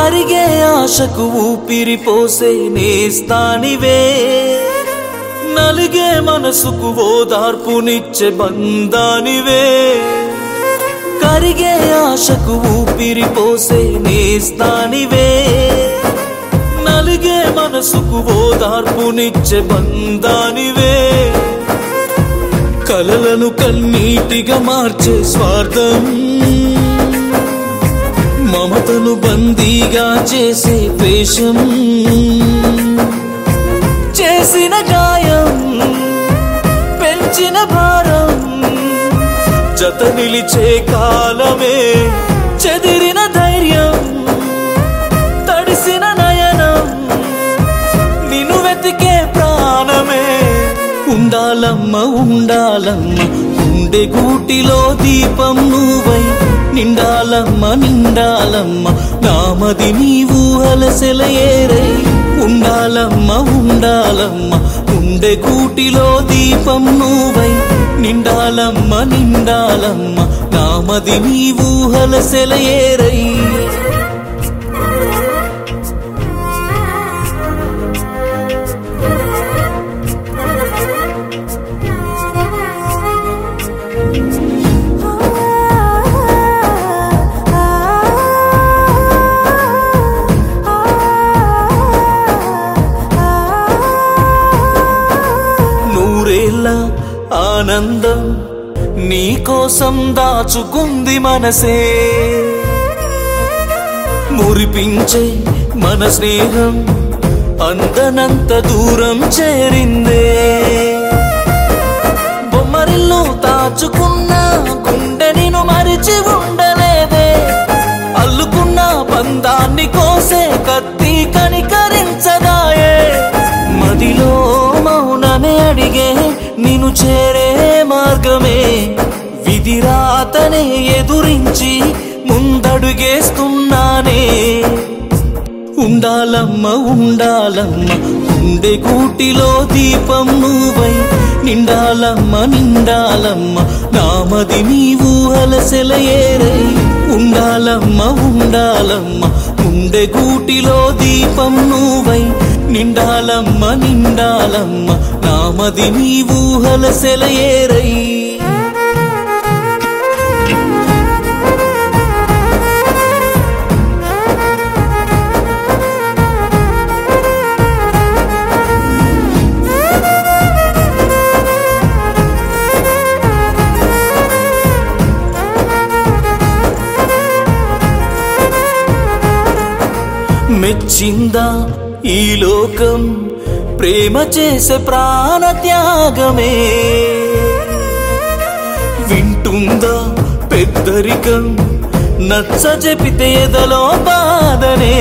కరిగే ఆశకు ఊపిరి పోసే నేస్తానివే, నలిగే మనసుకు ఓదార్పునిచ్చే బంధానివే. కరిగే ఆశకు ఊపిరి పోసే నేస్తానివే, నలిగే మనసుకు ఓదార్పునిచ్చే బంధానివే. కలలను కన్నీటిగా మార్చే స్వార్థం, మమతను బందీగా చేసే ద్వేషం. చేసిన గాయం పెంచిన భారం, జత నిలిచే కాలమే చెదిరిన ధైర్యం. తడిసిన నయనం నిన్ను వెతికే ప్రాణమే. ఉండాలమ్మ ఉండాలమ్మ గుండె గూటిలో దీపం నువ్వై, నిండాలమ్మ నిండాలమ్మ నామది నీవు అలసెలయేరై. ఉండాలమ్మ ఉండాలమ్మ గుండె గూటిలో దీపం నువ్వై, నిండాలమ్మ నిండాలమ్మ నామది నీవు అలసెలయేరై. ఆనందం నీకోసం దాచుకుంది మనసే, మురిపించే మన స్నేహం అందనంత దూరం చేరిందే. బొమ్మరిల్లు దాచుకున్న గుండె నిన్ను మరిచి ఉండలేదే, అల్లుకున్న బంధాన్ని కోసే కత్తి కనికరించదాయే. మదిలో మౌనమే అడిగే నిన్ను చేరే మార్గమే, విధిరాతనే ఎదురించి ముందడుగేస్తున్నానే. ఉండాలమ్మ ఉండాలమ్మ గుండె గూటిలో దీపం నువ్వై, నిండాలమ్మ నిండాలమ్మ నామది నీవు అలసెలయేరై. ఉండాలమ్మ ఉండాలమ్మ గుండె గూటిలో దీపం నువ్వై, నిండాలమ్మ నిండాలమ్మ నామది నీవు అలసెలయేరై. మెచ్చిందా ఈ లోకం ప్రేమ చేసే ప్రాణ త్యాగమే, వింటుందా పెద్దరికం నచ్చ చెపితే ఎదలో బాధనే.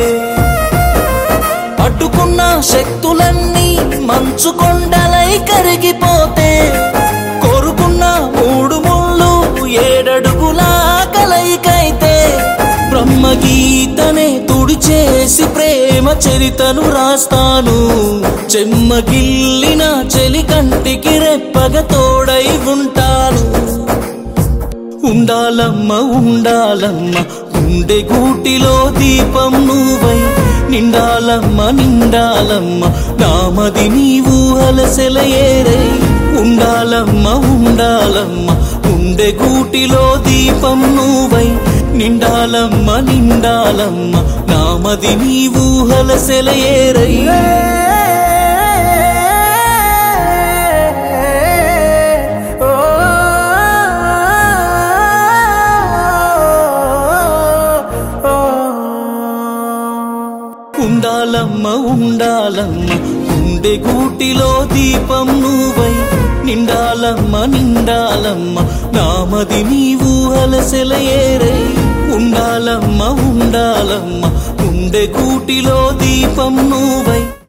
అడ్డుకున్న శక్తులన్నీ మంచు కొండలై కరిగిపోతే, కోరుకున్న మూడు ముళ్ళు ఏడడుగుల కలయికైతే, బ్రహ్మగీతనే తుడిచేసి ప్రేమ చరితను రాస్తాను. చెమ్మగిల్లిన చెలి కంటికి రెప్పగ తోడై ఉంటాను. ఉండాలమ్మ ఉండాలమ్మ గుండె గూటిలో దీపం నువ్వై, నిండాలమ్మ నిండాలమ్మ నామది నీవు అలసెలయేరై. ఉండాలమ్మ ఉండాలమ్మ గుండె గూటిలో దీపం నువ్వై, నిండాలమ్మ నిండాలమ్మ నామది నీవు అలసెలయేరై. ఉండాలమ్మ ఉండాలమ్మ గుండె గూటిలో దీపం నువ్వై, నిండాలమ్మ నిండాలమ్మ నామది నీవు అలసెలయేరై. ఉండాలమ్మ ఉండాలమ్మ గుండె గూటిలో దీపం నువ్వై.